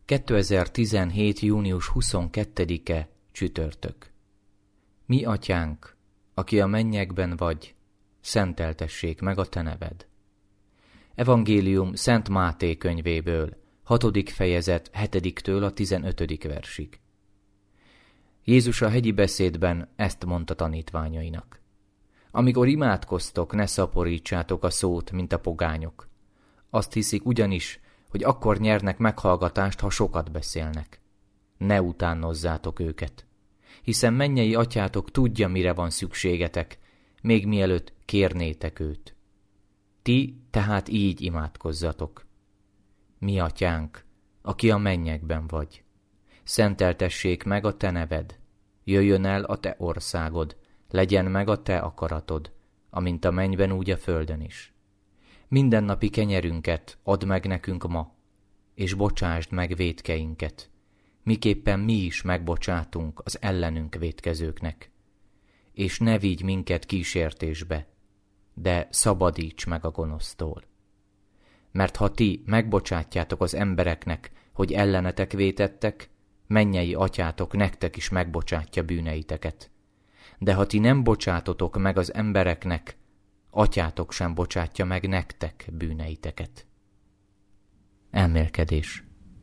2017. június 22-e csütörtök. Mi atyánk, aki a mennyekben vagy, szenteltessék meg a te neved. Evangélium Szent Máté könyvéből, 6. fejezet 7-től a 15. versig. Jézus a hegyi beszédben ezt mondta tanítványainak. Amikor imádkoztok, ne szaporítsátok a szót, mint a pogányok. Azt hiszik ugyanis, hogy akkor nyernek meghallgatást, ha sokat beszélnek. Ne utánozzátok őket, hiszen mennyei atyátok tudja, mire van szükségetek, még mielőtt kérnétek őt. Ti tehát így imádkozzatok. Mi atyánk, aki a mennyekben vagy, szenteltessék meg a te neved, jöjjön el a te országod, legyen meg a te akaratod, amint a mennyben úgy a földön is. Mindennapi kenyerünket add meg nekünk ma, és bocsásd meg vétkeinket, miképpen mi is megbocsátunk az ellenünk vétkezőknek. És ne vigy minket kísértésbe, de szabadíts meg a gonosztól. Mert ha ti megbocsátjátok az embereknek, hogy ellenetek vétettek, mennyei atyátok nektek is megbocsátja bűneiteket. De ha ti nem bocsátotok meg az embereknek, atyátok sem bocsátja meg nektek bűneiteket. Elmélkedés.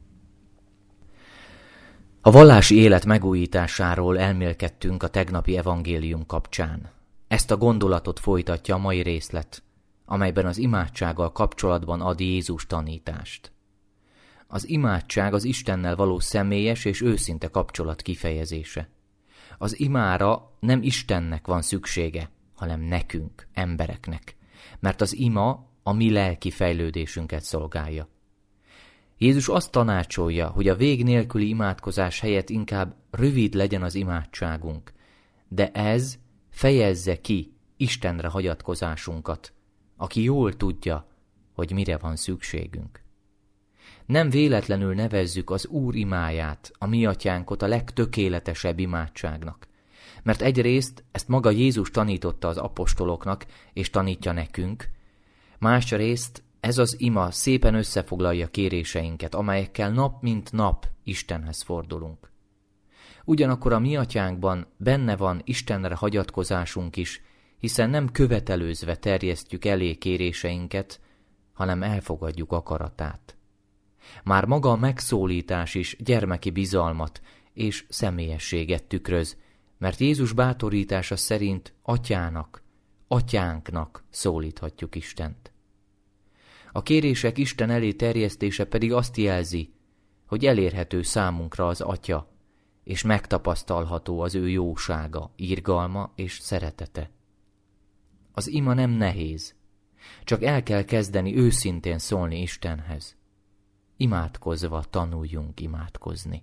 A vallási élet megújításáról elmélkedtünk a tegnapi evangélium kapcsán. Ezt a gondolatot folytatja a mai részlet, amelyben az imádsággal kapcsolatban ad Jézus tanítást. Az imádság az Istennel való személyes és őszinte kapcsolat kifejezése. Az imára nem Istennek van szüksége, hanem nekünk, embereknek, mert az ima a mi lelki fejlődésünket szolgálja. Jézus azt tanácsolja, hogy a vég nélküli imádkozás helyett inkább rövid legyen az imádságunk, de ez fejezze ki Istenre hagyatkozásunkat, aki jól tudja, hogy mire van szükségünk. Nem véletlenül nevezzük az Úr imáját, a mi atyánkot a legtökéletesebb imádságnak, mert egyrészt ezt maga Jézus tanította az apostoloknak, és tanítja nekünk, másrészt ez az ima szépen összefoglalja kéréseinket, amelyekkel nap mint nap Istenhez fordulunk. Ugyanakkor a mi atyánkban benne van Istenre hagyatkozásunk is, hiszen nem követelőzve terjesztjük elé kéréseinket, hanem elfogadjuk akaratát. Már maga a megszólítás is gyermeki bizalmat és személyességet tükröz, mert Jézus bátorítása szerint atyának, atyánknak szólíthatjuk Istent. A kérések Isten elé terjesztése pedig azt jelzi, hogy elérhető számunkra az Atya, és megtapasztalható az ő jósága, irgalma és szeretete. Az ima nem nehéz, csak el kell kezdeni őszintén szólni Istenhez. Imádkozva tanuljunk imádkozni.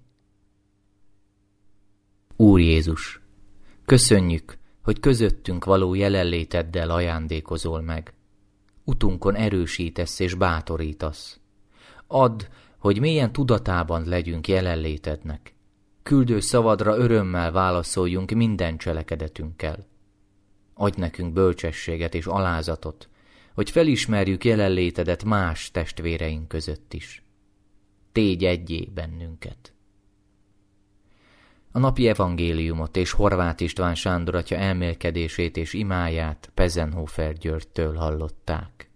Úr Jézus, köszönjük, hogy közöttünk való jelenléteddel ajándékozol meg. Utunkon erősítesz és bátorítasz. Add, hogy mélyen tudatában legyünk jelenlétednek. Küldő szavadra örömmel válaszoljunk minden cselekedetünkkel. Adj nekünk bölcsességet és alázatot, hogy felismerjük jelenlétedet más testvéreink között is. Tégy egyé bennünket. A napi evangéliumot és Horváth István Sándor atya elmélkedését és imáját Pezenhofer Györgytől hallották.